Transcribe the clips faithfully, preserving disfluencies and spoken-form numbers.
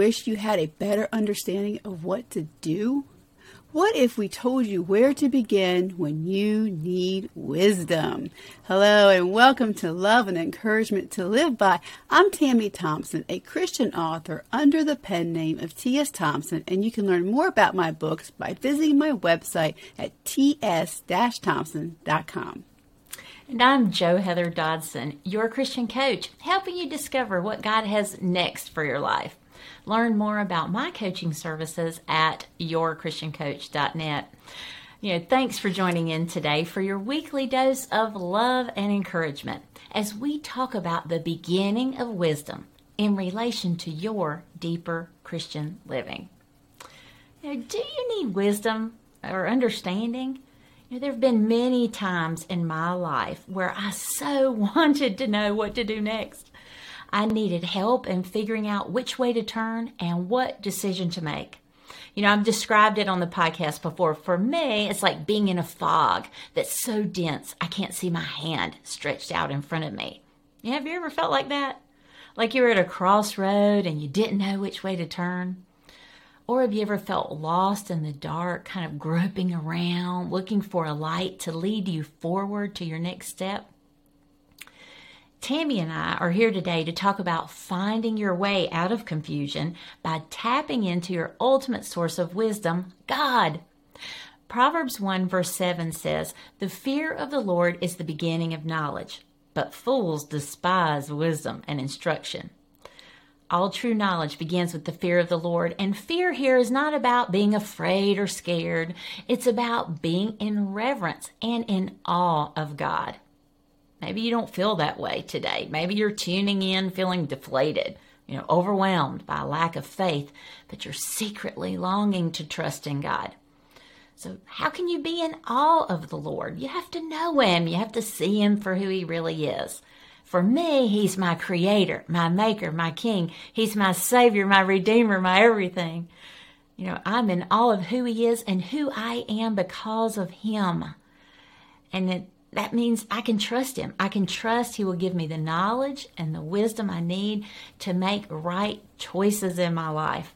wish you had a better understanding of what to do? What if we told you where to begin when you need wisdom? Hello and welcome to Love and Encouragement to Live By. I'm Tammy Thompson, a Christian author under the pen name of T S Thompson, and you can learn more about my books by visiting my website at t s dash thompson dot com. And I'm Jo Heather Dodson, your Christian coach, helping you discover what God has next for your life. Learn more about my coaching services at your christian coach dot net. You know, thanks for joining in today for your weekly dose of love and encouragement as we talk about the beginning of wisdom in relation to your deeper Christian living. You know, do you need wisdom or understanding? You know, there have been many times in my life where I so wanted to know what to do next. I needed help in figuring out which way to turn and what decision to make. You know, I've described it on the podcast before. For me, it's like being in a fog that's so dense I can't see my hand stretched out in front of me. Yeah, have you ever felt like that? Like you were at a crossroad and you didn't know which way to turn? Or have you ever felt lost in the dark, kind of groping around, looking for a light to lead you forward to your next step? Tammy and I are here today to talk about finding your way out of confusion by tapping into your ultimate source of wisdom, God. Proverbs one verse seven says, "The fear of the Lord is the beginning of knowledge, but fools despise wisdom and instruction." All true knowledge begins with the fear of the Lord, and fear here is not about being afraid or scared. It's about being in reverence and in awe of God. Maybe you don't feel that way today. Maybe you're tuning in feeling deflated, you know, overwhelmed by a lack of faith, but you're secretly longing to trust in God. So how can you be in awe of the Lord? You have to know Him. You have to see Him for who He really is. For me, He's my creator, my maker, my king. He's my savior, my redeemer, my everything. You know, I'm in awe of who He is and who I am because of Him. And it That means I can trust Him. I can trust He will give me the knowledge and the wisdom I need to make right choices in my life.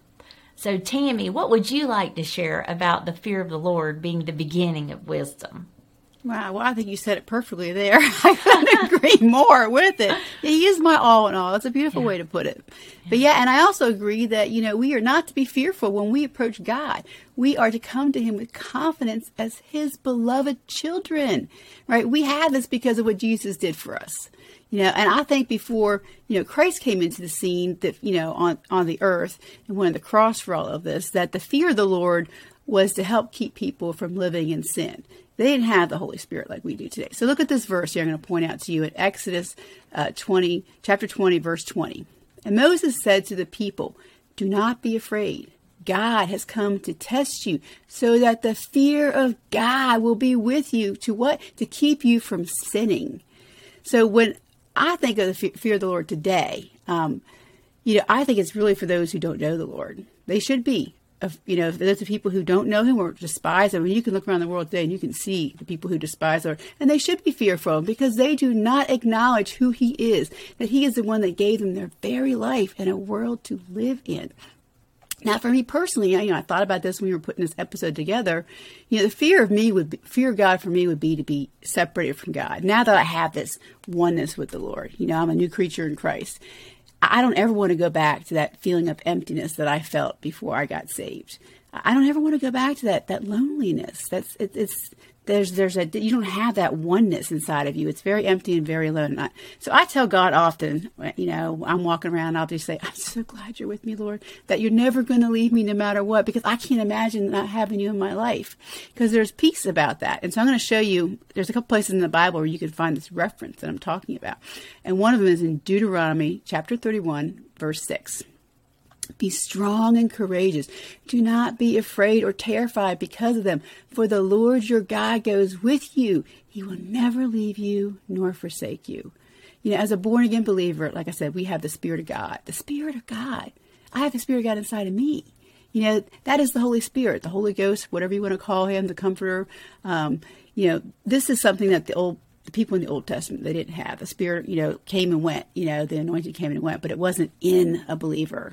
So, Tammy, what would you like to share about the fear of the Lord being the beginning of wisdom? Wow, well, I think you said it perfectly there. I couldn't agree more with it. He is my all in all. That's a beautiful yeah. way to put it. Yeah. But yeah, and I also agree that, you know, we are not to be fearful when we approach God. We are to come to Him with confidence as His beloved children, right? We have this because of what Jesus did for us. You know, and I think before, you know, Christ came into the scene that, you know, on, on the earth and went on the cross for all of this, that the fear of the Lord was to help keep people from living in sin. They didn't have the Holy Spirit like we do today. So look at this verse here I'm going to point out to you in Exodus uh, twenty, chapter twenty, verse twenty. And Moses said to the people, "Do not be afraid. God has come to test you so that the fear of God will be with you." To what? To keep you from sinning. So when I think of the fear of the Lord today, um, you know, I think it's really for those who don't know the Lord. They should be. Of, you know, those are people who don't know Him or despise Him. I mean, you can look around the world today and you can see the people who despise Him. And they should be fearful because they do not acknowledge who He is, that He is the one that gave them their very life and a world to live in. Now, for me personally, you know, I thought about this when we were putting this episode together. You know, the fear of me would be, fear of God for me would be to be separated from God. Now that I have this oneness with the Lord, you know, I'm a new creature in Christ. I don't ever want to go back to that feeling of emptiness that I felt before I got saved. I don't ever want to go back to that that loneliness. That's it, it's there's there's a you don't have that oneness inside of you. It's very empty and very alone. I, so I tell God often, you know, I'm walking around, I'll just say, "I'm so glad you're with me, Lord, that you're never going to leave me no matter what, because I can't imagine not having you in my life." Because there's peace about that. And so I'm going to show you. There's a couple places in the Bible where you can find this reference that I'm talking about, and one of them is in Deuteronomy chapter thirty-one, verse six. "Be strong and courageous. Do not be afraid or terrified because of them. For the Lord your God goes with you. He will never leave you nor forsake you." You know, as a born-again believer, like I said, we have the Spirit of God. The Spirit of God. I have the Spirit of God inside of me. You know, that is the Holy Spirit, the Holy Ghost, whatever you want to call Him, the Comforter. Um, you know, this is something that the old the people in the Old Testament, they didn't have. The Spirit, you know, came and went. You know, the anointing came and went, but it wasn't in a believer.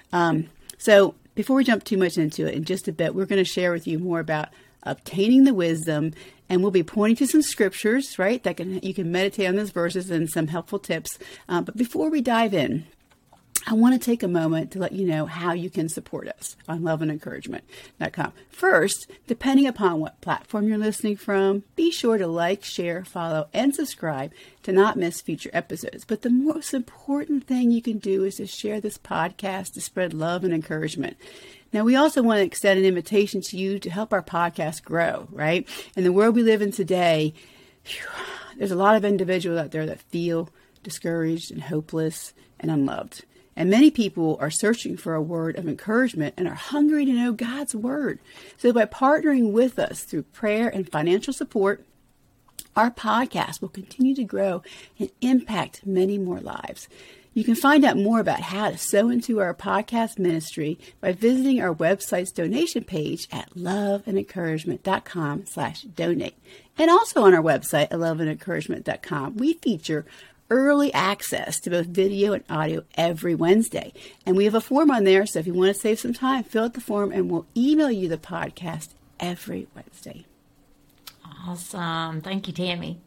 Um, so before we jump too much into it, in just a bit, we're going to share with you more about obtaining the wisdom, and we'll be pointing to some scriptures, right, that can you can meditate on those verses and some helpful tips. Uh, but before we dive in, I want to take a moment to let you know how you can support us on love and encouragement dot com. First, depending upon what platform you're listening from, be sure to like, share, follow, and subscribe to not miss future episodes. But the most important thing you can do is to share this podcast to spread love and encouragement. Now, we also want to extend an invitation to you to help our podcast grow, right? In the world we live in today, whew, there's a lot of individuals out there that feel discouraged and hopeless and unloved. And many people are searching for a word of encouragement and are hungry to know God's word. So by partnering with us through prayer and financial support, our podcast will continue to grow and impact many more lives. You can find out more about how to sow into our podcast ministry by visiting our website's donation page at love and encouragement dot com slash donate. And also on our website at love and encouragement dot com, we feature early access to both video and audio every Wednesday. And we have a form on there, so if you want to save some time, fill out the form and we'll email you the podcast every Wednesday. Awesome. Thank you, Tammy.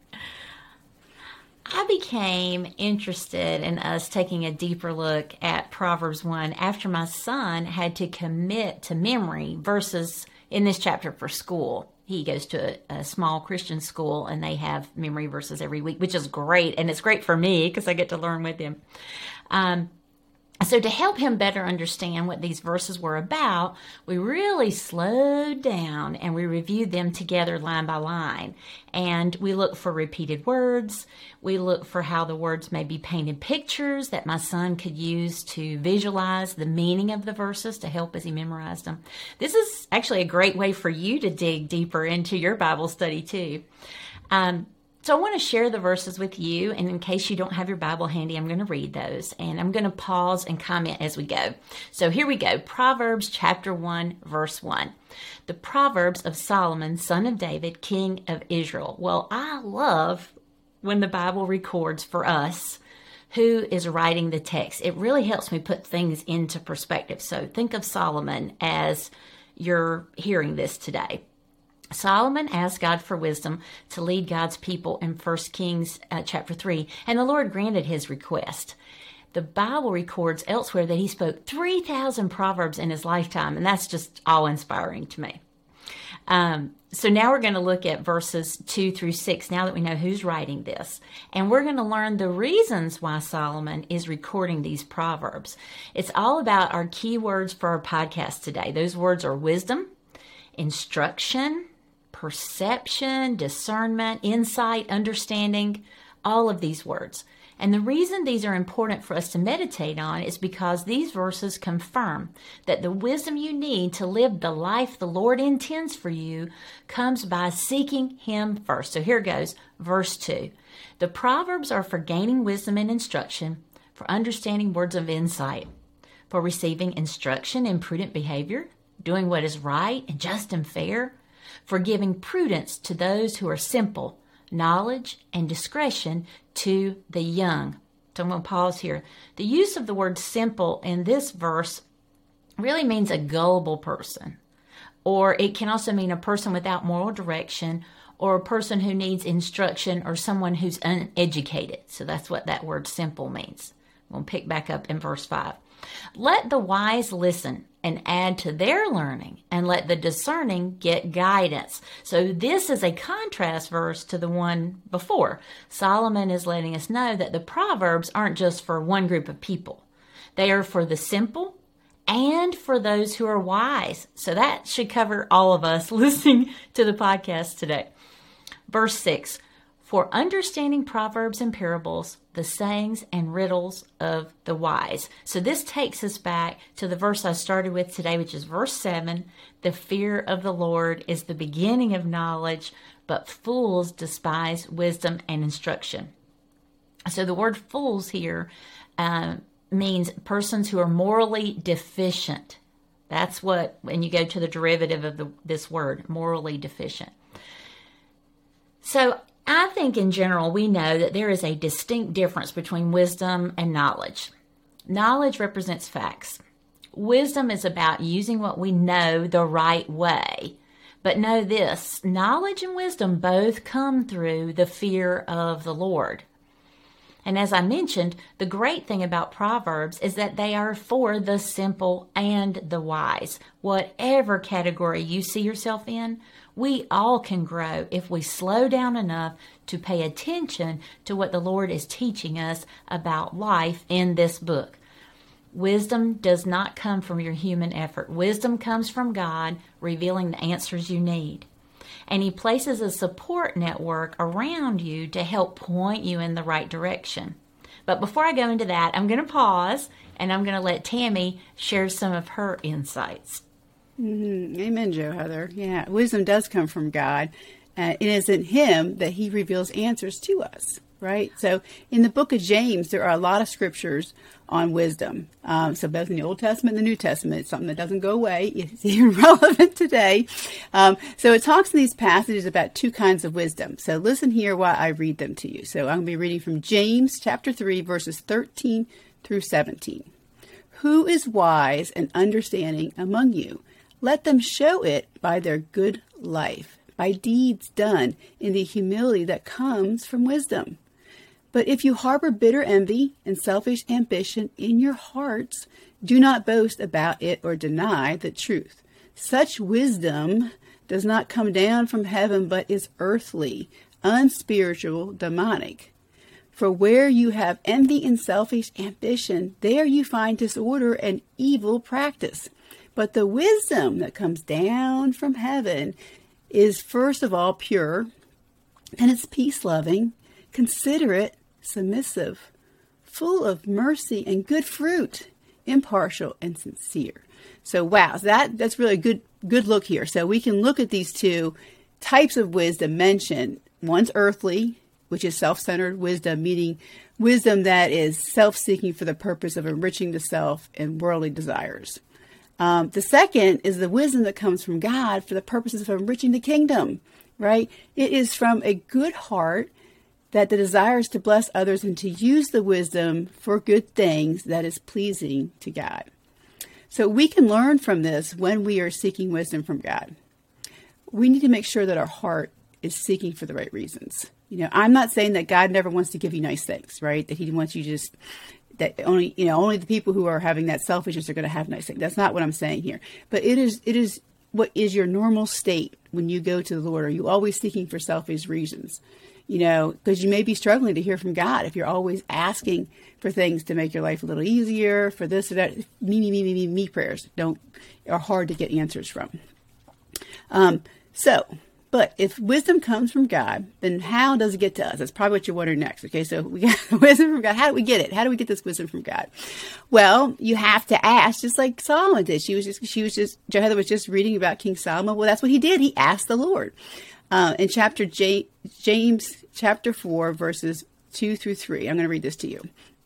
I became interested in us taking a deeper look at Proverbs one after my son had to commit to memory verses in this chapter for school. He goes to a, a small Christian school, and they have memory verses every week, which is great. And it's great for me because I get to learn with him. Um, so to help him better understand what these verses were about, we really slowed down and we reviewed them together line by line. And we look for repeated words. We look for how the words may be painted pictures that my son could use to visualize the meaning of the verses to help as he memorized them. This is actually a great way for you to dig deeper into your Bible study too. Um, So I want to share the verses with you, and in case you don't have your Bible handy, I'm going to read those, and I'm going to pause and comment as we go. So here we go. Proverbs chapter one, verse one. The Proverbs of Solomon, son of David, king of Israel. Well, I love when the Bible records for us who is writing the text. It really helps me put things into perspective. So think of Solomon as you're hearing this today. Solomon asked God for wisdom to lead God's people in First Kings uh, chapter three, and the Lord granted his request. The Bible records elsewhere that he spoke three thousand proverbs in his lifetime, and that's just awe-inspiring to me. Um, so now we're going to look at verses two through six, now that we know who's writing this. And we're going to learn the reasons why Solomon is recording these proverbs. It's all about our key words for our podcast today. Those words are wisdom, instruction, perception, discernment, insight, understanding, all of these words. And the reason these are important for us to meditate on is because these verses confirm that the wisdom you need to live the life the Lord intends for you comes by seeking Him first. So here goes, verse two. The Proverbs are for gaining wisdom and instruction, for understanding words of insight, for receiving instruction in prudent behavior, doing what is right and just and fair, for giving prudence to those who are simple, knowledge and discretion to the young. So I'm going to pause here. The use of the word simple in this verse really means a gullible person, or it can also mean a person without moral direction, or a person who needs instruction, or someone who's uneducated. So that's what that word simple means. We'll pick back up in verse five. Let the wise listen and add to their learning, and let the discerning get guidance. So this is a contrast verse to the one before. Solomon is letting us know that the Proverbs aren't just for one group of people. They are for the simple and for those who are wise. So that should cover all of us listening to the podcast today. Verse six, for understanding proverbs and parables, the sayings and riddles of the wise. So this takes us back to the verse I started with today, which is verse seven. The fear of the Lord is the beginning of knowledge, but fools despise wisdom and instruction. So the word fools here uh, means persons who are morally deficient. That's what, when you go to the derivative of the, this word, morally deficient. So I think in general, we know that there is a distinct difference between wisdom and knowledge. Knowledge represents facts. Wisdom is about using what we know the right way. But know this, knowledge and wisdom both come through the fear of the Lord. And as I mentioned, the great thing about Proverbs is that they are for the simple and the wise. Whatever category you see yourself in, we all can grow if we slow down enough to pay attention to what the Lord is teaching us about life in this book. Wisdom does not come from your human effort. Wisdom comes from God, revealing the answers you need. And He places a support network around you to help point you in the right direction. But before I go into that, I'm going to pause and I'm going to let Tammy share some of her insights. Mm-hmm. Amen, Joe Heather. Yeah, wisdom does come from God. Uh, it is in Him that He reveals answers to us, right? So in the book of James, there are a lot of scriptures on wisdom. Um, so both in the Old Testament and the New Testament, it's something that doesn't go away. It's even relevant today. Um, so it talks in these passages about two kinds of wisdom. So listen here while I read them to you. So I'm going to be reading from James chapter three, verses thirteen through seventeen. Who is wise and understanding among you? Let them show it by their good life, by deeds done in the humility that comes from wisdom. But if you harbor bitter envy and selfish ambition in your hearts, do not boast about it or deny the truth. Such wisdom does not come down from heaven, but is earthly, unspiritual, demonic. For where you have envy and selfish ambition, there you find disorder and evil practice. But the wisdom that comes down from heaven is first of all pure, and it's peace-loving, considerate, submissive, full of mercy and good fruit, impartial and sincere. So, wow, so that that's really a good good look here. So we can look at these two types of wisdom mentioned. One's earthly, which is self-centered wisdom, meaning wisdom that is self-seeking for the purpose of enriching the self and worldly desires. Um, the second is the wisdom that comes from God for the purposes of enriching the kingdom, right? It is from a good heart that the desire is to bless others and to use the wisdom for good things that is pleasing to God. So we can learn from this when we are seeking wisdom from God. We need to make sure that our heart is seeking for the right reasons. You know, I'm not saying that God never wants to give you nice things, right? That He wants you to just, that only, you know, only the people who are having that selfishness are going to have nice things. That's not what I'm saying here. But it is, it is what is your normal state when you go to the Lord. Are you always seeking for selfish reasons? You know, because you may be struggling to hear from God if you're always asking for things to make your life a little easier, for this or that. Me, me, me, me, me, me prayers don't are hard to get answers from. Um, so, but if wisdom comes from God, then how does it get to us? That's probably what you're wondering next. Okay, so we got wisdom from God. How do we get it? How do we get this wisdom from God? Well, you have to ask, just like Solomon did. She was just, she was just, Joe Heather was just reading about King Solomon. Well, that's what he did. He asked the Lord. Uh, in chapter J, James chapter four, verses two through three. I'm going to read this to you.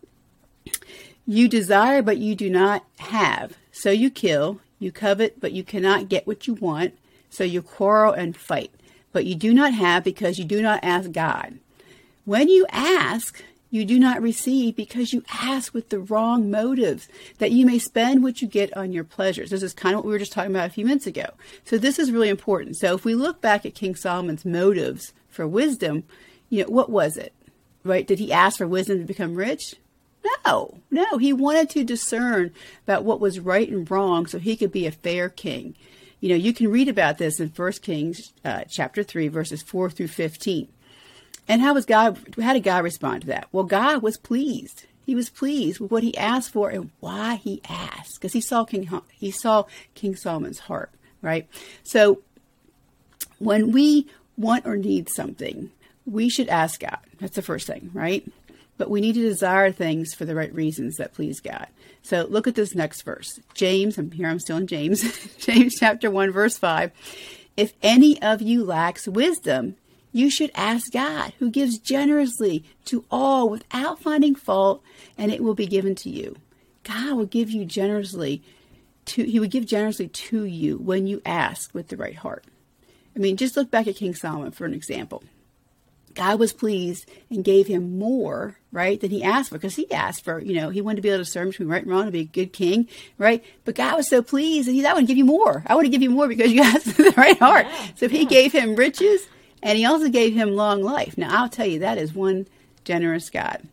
You desire, but you do not have. So you kill. You covet, but you cannot get what you want. So you quarrel and fight. But you do not have because you do not ask God. When you ask, you do not receive because you ask with the wrong motives, that you may spend what you get on your pleasures. This is kind of what we were just talking about a few minutes ago. So this is really important. So if we look back at King Solomon's motives for wisdom, you know, what was it? Right? Did he ask for wisdom to become rich? No, no. He wanted to discern about what was right and wrong so he could be a fair king. You know, you can read about this in First Kings uh, chapter three, verses four through fifteen. And how was God, how did God respond to that? Well, God was pleased. He was pleased with what he asked for and why he asked, because he saw King, he saw King Solomon's heart, right? So when we want or need something, we should ask God. That's the first thing, right? But we need to desire things for the right reasons that please God. So look at this next verse. James, I'm here, I'm still in James. James chapter one, verse five. If any of you lacks wisdom, you should ask God, who gives generously to all without finding fault, and it will be given to you. God will give you generously to, he would give generously to you when you ask with the right heart. I mean, just look back at King Solomon for an example. God was pleased and gave him more, right, than he asked for, because he asked for, you know, he wanted to be able to discern between right and wrong, to be a good king, right? But God was so pleased that he, I want to give you more. I want to give you more because you asked the right heart. Yeah, so he yeah. gave him riches, and he also gave him long life. Now, I'll tell you, that is one generous God.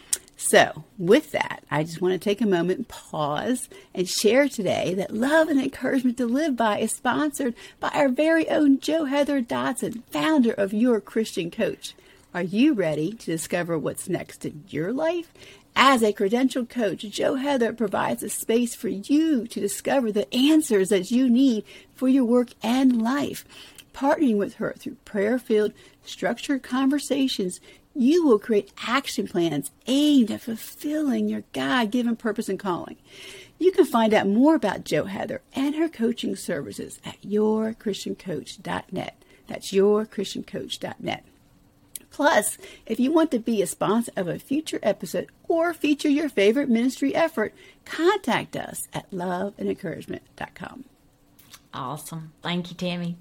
So with that, I just want to take a moment and pause and share today that Love and Encouragement to Live By is sponsored by our very own Jo Heather Dodson, founder of Your Christian Coach. Are you ready to discover what's next in your life? As a credentialed coach, Jo Heather provides a space for you to discover the answers that you need for your work and life. Partnering with her through prayer-filled, structured conversations, you will create action plans aimed at fulfilling your God-given purpose and calling. You can find out more about Jo Heather and her coaching services at your christian coach dot net. That's your christian coach dot net. Plus, if you want to be a sponsor of a future episode or feature your favorite ministry effort, contact us at love and encouragement dot com. Awesome. Thank you, Tammy.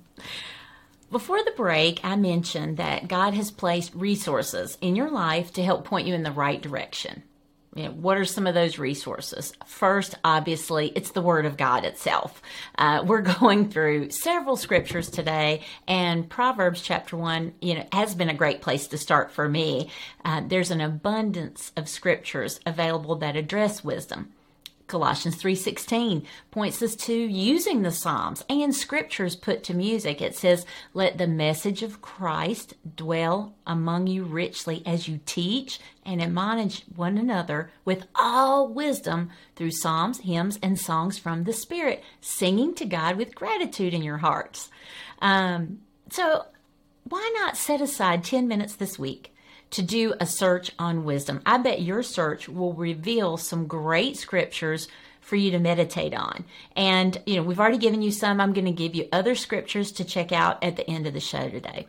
Before the break, I mentioned that God has placed resources in your life to help point you in the right direction. You know, what are some of those resources? First, obviously, it's the Word of God itself. Uh, we're going through several scriptures today, and Proverbs chapter one, you know, has been a great place to start for me. Uh, there's an abundance of scriptures available that address wisdom. Colossians three sixteen points us to using the Psalms and scriptures put to music. It says, let the message of Christ dwell among you richly as you teach and admonish one another with all wisdom through psalms, hymns, and songs from the Spirit, singing to God with gratitude in your hearts. Um, so why not set aside ten minutes this week to do a search on wisdom? I bet your search will reveal some great scriptures for you to meditate on. And, you know, we've already given you some. I'm going to give you other scriptures to check out at the end of the show today.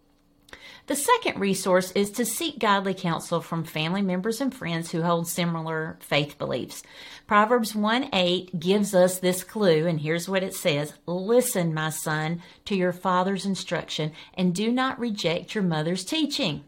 The second resource is to seek godly counsel from family members and friends who hold similar faith beliefs. Proverbs one eight gives us this clue, and here's what it says. Listen, my son, to your father's instruction, and do not reject your mother's teaching.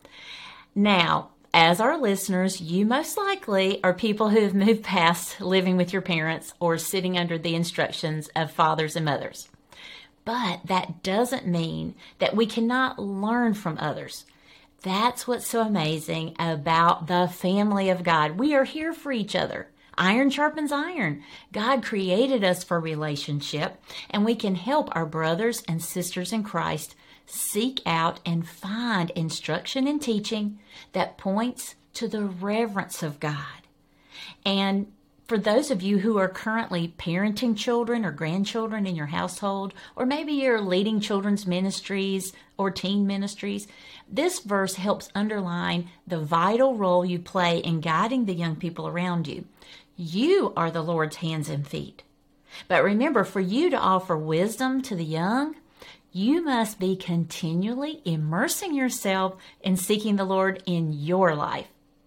Now, as our listeners, you most likely are people who have moved past living with your parents or sitting under the instructions of fathers and mothers. But that doesn't mean that we cannot learn from others. That's what's so amazing about the family of God. We are here for each other. Iron sharpens iron. God created us for relationship, and we can help our brothers and sisters in Christ seek out and find instruction and teaching that points to the reverence of God. And for those of you who are currently parenting children or grandchildren in your household, or maybe you're leading children's ministries or teen ministries, this verse helps underline the vital role you play in guiding the young people around you. You are the Lord's hands and feet. But remember, for you to offer wisdom to the young, you must be continually immersing yourself in seeking the Lord in your life.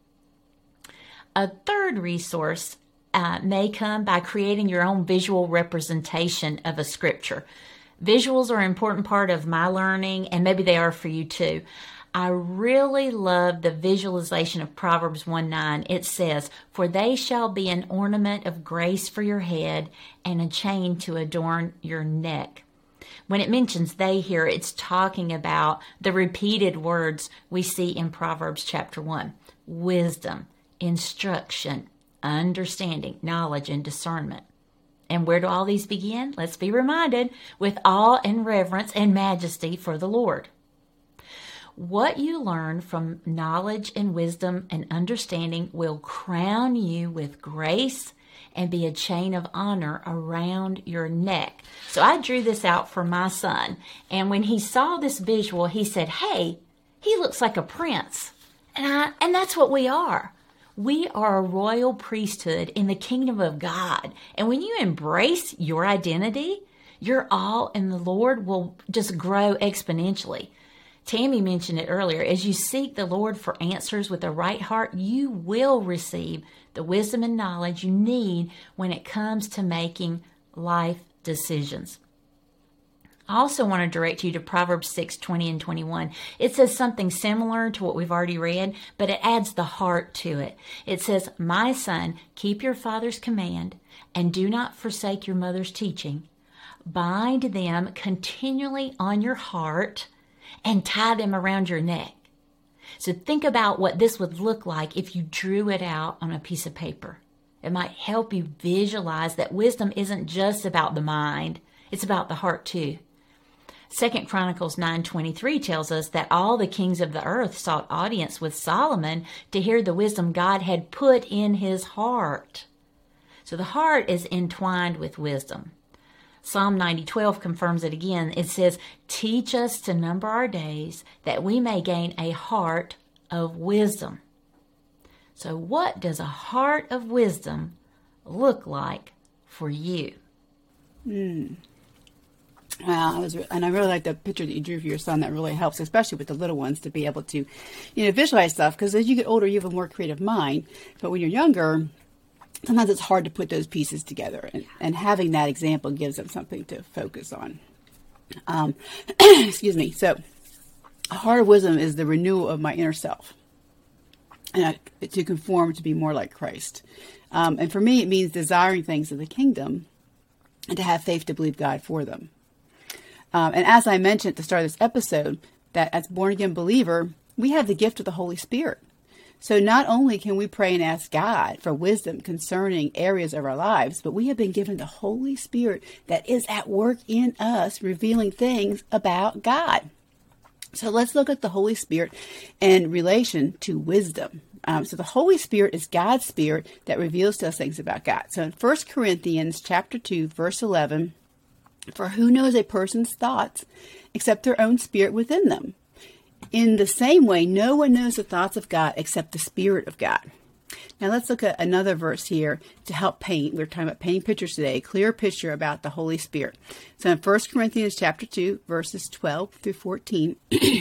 A third resource uh, may come by creating your own visual representation of a scripture. Visuals are an important part of my learning, and maybe they are for you too. I really love the visualization of Proverbs one nine. It says, for they shall be an ornament of grace for your head and a chain to adorn your neck. When it mentions they here, it's talking about the repeated words we see in Proverbs chapter one. Wisdom, instruction, understanding, knowledge, and discernment. And where do all these begin? Let's be reminded, with awe and reverence and majesty for the Lord. What you learn from knowledge and wisdom and understanding will crown you with grace and be a chain of honor around your neck. So I drew this out for my son. And when he saw this visual, he said, hey, he looks like a prince. And I, and that's what we are. We are a royal priesthood in the kingdom of God. And when you embrace your identity, your awe in the Lord will just grow exponentially. Tammy mentioned it earlier. As you seek the Lord for answers with the right heart, you will receive the wisdom and knowledge you need when it comes to making life decisions. I also want to direct you to Proverbs six, twenty and twenty-one. It says something similar to what we've already read, but it adds the heart to it. It says, "My son, keep your father's command and do not forsake your mother's teaching. Bind them continually on your heart and tie them around your neck." So think about what this would look like if you drew it out on a piece of paper. It might help you visualize that wisdom isn't just about the mind, it's about the heart too. Second Chronicles nine twenty-three tells us that all the kings of the earth sought audience with Solomon to hear the wisdom God had put in his heart. So the heart is entwined with wisdom. Psalm ninety twelve confirms it again. It says, "Teach us to number our days that we may gain a heart of wisdom." So what does a heart of wisdom look like for you? Hmm. Wow, I was, re- and I really like the picture that you drew for your son. That really helps, especially with the little ones, to be able to, you know, visualize stuff. Because as you get older, you have a more creative mind. But when you're younger, sometimes it's hard to put those pieces together. And, and having that example gives them something to focus on. Um, excuse me. So, a heart of wisdom is the renewal of my inner self, and I, to conform to be more like Christ. Um, and for me, it means desiring things of the kingdom and to have faith to believe God for them. Um, and as I mentioned at the start of this episode, that as born-again believer, we have the gift of the Holy Spirit. So not only can we pray and ask God for wisdom concerning areas of our lives, but we have been given the Holy Spirit that is at work in us, revealing things about God. So let's look at the Holy Spirit in relation to wisdom. Um, so the Holy Spirit is God's Spirit that reveals to us things about God. So in First Corinthians chapter two, verse eleven, "For who knows a person's thoughts except their own spirit within them? In the same way, no one knows the thoughts of God except the Spirit of God." Now let's look at another verse here to help paint. We're talking about painting pictures today, a clear picture about the Holy Spirit. So in First Corinthians chapter two, verses twelve through fourteen,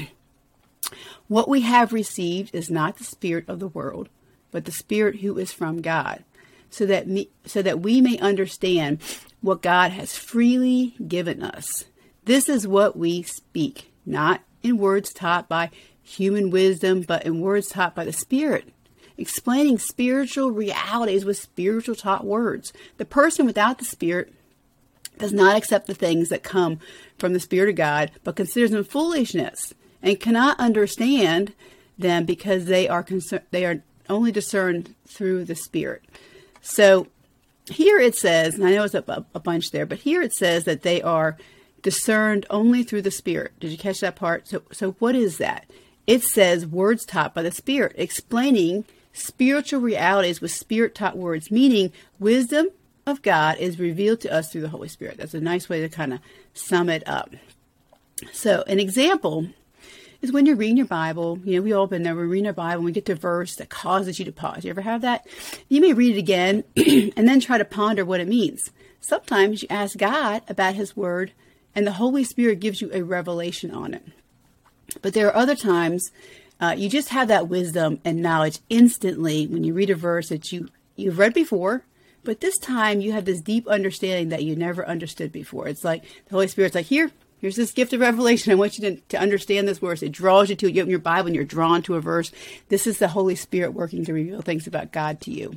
"What we have received is not the spirit of the world, but the Spirit who is from God, so that me, so that we may understand what God has freely given us. This is what we speak, not in words taught by human wisdom, but in words taught by the Spirit, explaining spiritual realities with spiritual taught words. The person without the Spirit does not accept the things that come from the Spirit of God, but considers them foolishness and cannot understand them because they are concern- they are only discerned through the Spirit." So here it says, and I know it's a, a bunch there, but here it says that they are discerned only through the Spirit. Did you catch that part? So, so what is that? It says words taught by the Spirit, explaining spiritual realities with Spirit-taught words, meaning wisdom of God is revealed to us through the Holy Spirit. That's a nice way to kind of sum it up. So an example is when you're reading your Bible. You know, we all been there. We're reading our Bible and we get to a verse that causes you to pause. You ever have that? You may read it again and then try to ponder what it means. Sometimes you ask God about His Word and the Holy Spirit gives you a revelation on it. But there are other times uh, you just have that wisdom and knowledge instantly when you read a verse that you, you've read before, but this time you have this deep understanding that you never understood before. It's like the Holy Spirit's like, here, here's this gift of revelation. I want you to, to understand this verse. It draws you to it. You open your Bible and you're drawn to a verse. This is the Holy Spirit working to reveal things about God to you.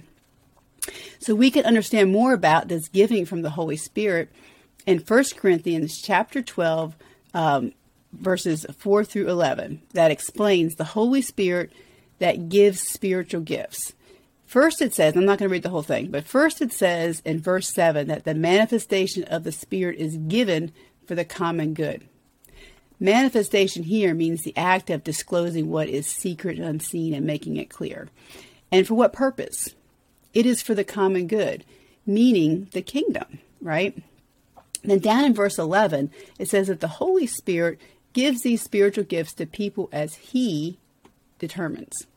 So we can understand more about this giving from the Holy Spirit in First Corinthians chapter twelve, um, verses four through eleven, that explains the Holy Spirit that gives spiritual gifts. First it says, I'm not going to read the whole thing, but first it says in verse seven that the manifestation of the Spirit is given for the common good. Manifestation here means the act of disclosing what is secret and unseen and making it clear. And for what purpose? It is for the common good, meaning the kingdom, right? Then down in verse eleven, it says that the Holy Spirit gives these spiritual gifts to people as He determines.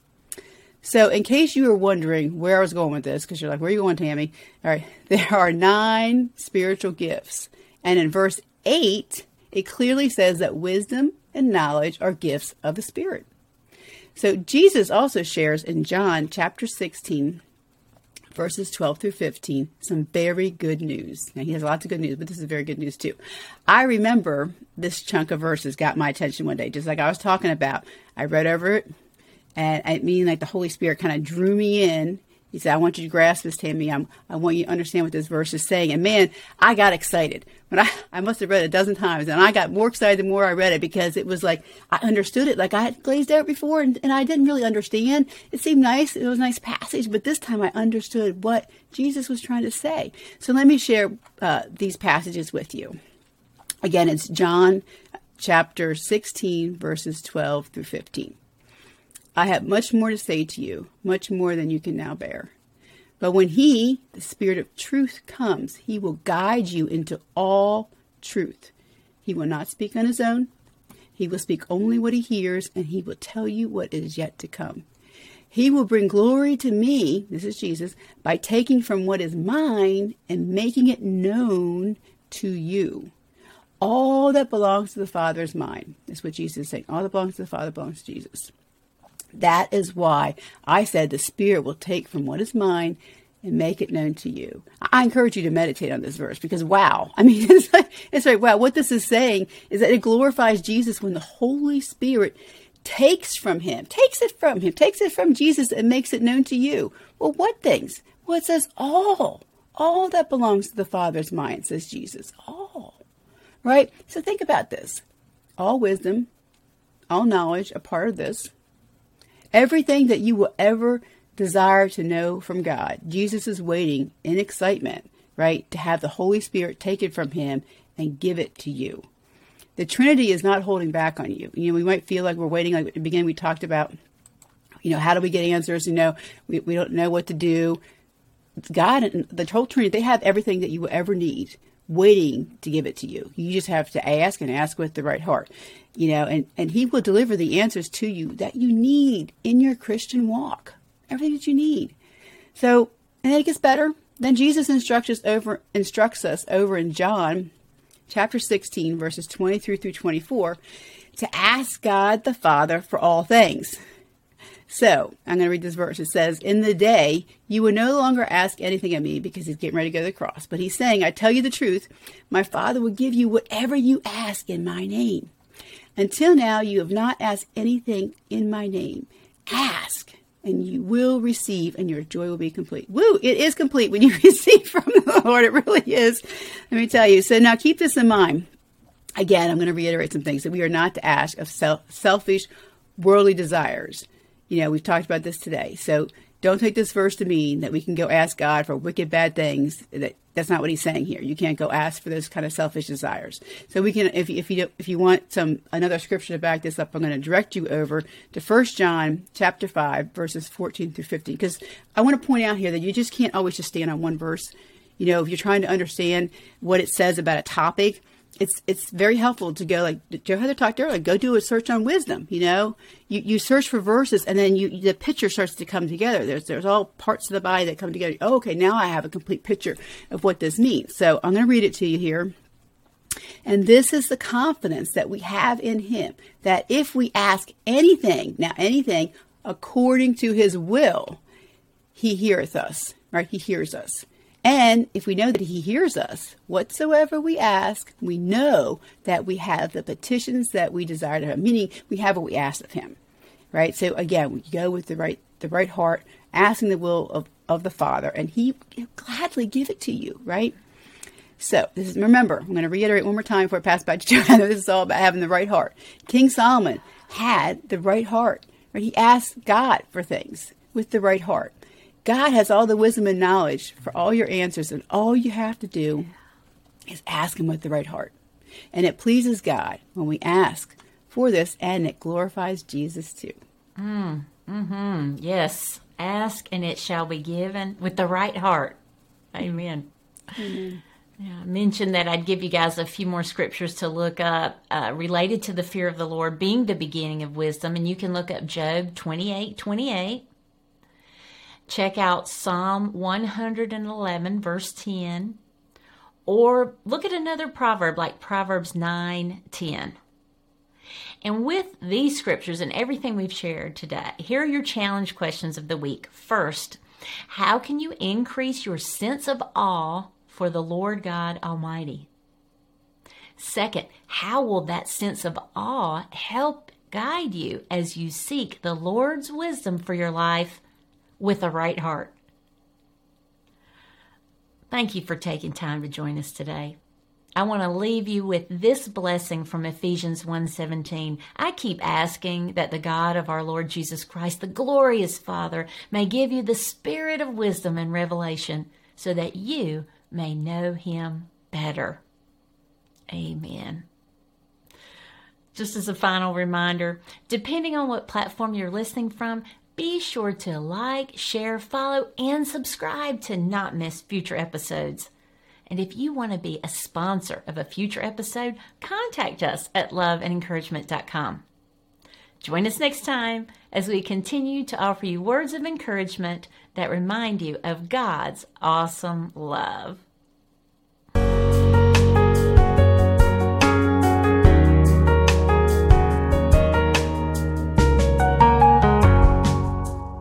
So in case you were wondering where I was going with this, because you're like, where are you going, Tammy? All right, there are nine spiritual gifts. And in verse eight, it clearly says that wisdom and knowledge are gifts of the Spirit. So Jesus also shares in John chapter sixteen, verses twelve through fifteen, some very good news. Now, he has lots of good news, but this is very good news too. I remember this chunk of verses got my attention one day, just like I was talking about. I read over it, and I mean, like the Holy Spirit kind of drew me in. He said, I want you to grasp this, Tammy. I'm, I want you to understand what this verse is saying. And man, I got excited. When I, I must have read it a dozen times, and I got more excited the more I read it, because it was like, I understood it. Like I had glazed over before, and, and I didn't really understand. It seemed nice. It was a nice passage, but this time I understood what Jesus was trying to say. So let me share uh, these passages with you. Again, it's John chapter sixteen, verses twelve through fifteen. I have much more to say to you, much more than you can now bear. But when he, the Spirit of truth, comes, he will guide you into all truth. He will not speak on his own. He will speak only what he hears, and he will tell you what is yet to come. He will bring glory to me, this is Jesus, by taking from what is mine and making it known to you. All that belongs to the Father is mine. That's what Jesus is saying. All that belongs to the Father belongs to Jesus. That is why I said the Spirit will take from what is mine and make it known to you. I encourage you to meditate on this verse, because wow, I mean, it's like, it's like, wow, what this is saying is that it glorifies Jesus when the Holy Spirit takes from him, takes it from him, takes it from Jesus and makes it known to you. Well, what things? Well, it says all, all that belongs to the Father's mind, says Jesus, all, right? So think about this. All wisdom, all knowledge, a part of this. Everything that you will ever desire to know from God, Jesus is waiting in excitement, right, to have the Holy Spirit take it from him and give it to you. The Trinity is not holding back on you. You know, we might feel like we're waiting. Like at the beginning, we talked about, you know, how do we get answers? You know, we, we don't know what to do. God and the whole Trinity, they have everything that you will ever need waiting to give it to you. You just have to ask, and ask with the right heart, you know, and, and he will deliver the answers to you that you need in your Christian walk, everything that you need. So, and then it gets better. Then Jesus instructs us over, instructs us over in John chapter sixteen, verses twenty-three through twenty-four, to ask God the Father for all things. So, I'm going to read this verse. It says, in the day, you will no longer ask anything of me, because he's getting ready to go to the cross. But he's saying, I tell you the truth, my Father will give you whatever you ask in my name. Until now, you have not asked anything in my name. Ask, and you will receive, and your joy will be complete. Woo! It is complete when you receive from the Lord. It really is. Let me tell you. So now keep this in mind. Again, I'm going to reiterate some things that we are not to ask of self, selfish, worldly desires. You know, we've talked about this today. So don't take this verse to mean that we can go ask God for wicked, bad things. That That's not what he's saying here. You can't go ask for those kind of selfish desires. So we can, if, if you if you want some another scripture to back this up, I'm going to direct you over to First John chapter five, verses fourteen through fifteen. Because I want to point out here that you just can't always just stand on one verse. You know, if you're trying to understand what it says about a topic, It's it's very helpful to go, like Joe Heather talked earlier, go do a search on wisdom. You know, you, you search for verses, and then you the picture starts to come together. There's there's all parts of the body that come together. Oh, okay, now I have a complete picture of what this means. So I'm going to read it to you here. And this is the confidence that we have in him, that if we ask anything, now anything, according to his will, he heareth us, right? He hears us. And if we know that he hears us, whatsoever we ask, we know that we have the petitions that we desire to have, meaning we have what we asked of him, right? So again, we go with the right the right heart, asking the will of, of the Father, and he will gladly give it to you, right? So this is, remember, I'm going to reiterate one more time before I pass back to Joe. I know this is all about having the right heart. King Solomon had the right heart, right? He asked God for things with the right heart. God has all the wisdom and knowledge for all your answers, and all you have to do is ask him with the right heart. And it pleases God when we ask for this, and it glorifies Jesus too. Mm, mm-hmm. Yes. Ask, and it shall be given with the right heart. Amen. Amen. Yeah, I mentioned that I'd give you guys a few more scriptures to look up uh, related to the fear of the Lord being the beginning of wisdom. And you can look up Job twenty-eight twenty-eight. Check out Psalm one eleven, verse ten. Or look at another proverb like Proverbs nine ten. And with these scriptures and everything we've shared today, here are your challenge questions of the week. First, How can you increase your sense of awe for the Lord God Almighty? Second, how will that sense of awe help guide you as you seek the Lord's wisdom for your life with a right heart? Thank you for taking time to join us today. I want to leave you with this blessing from Ephesians one seventeen. I keep asking that the God of our Lord Jesus Christ, the glorious Father, may give you the spirit of wisdom and revelation so that you may know him better. Amen. Just as a final reminder, depending on what platform you're listening from, be sure to like, share, follow, and subscribe to not miss future episodes. And if you want to be a sponsor of a future episode, contact us at love and encouragement dot com. Join us next time as we continue to offer you words of encouragement that remind you of God's awesome love.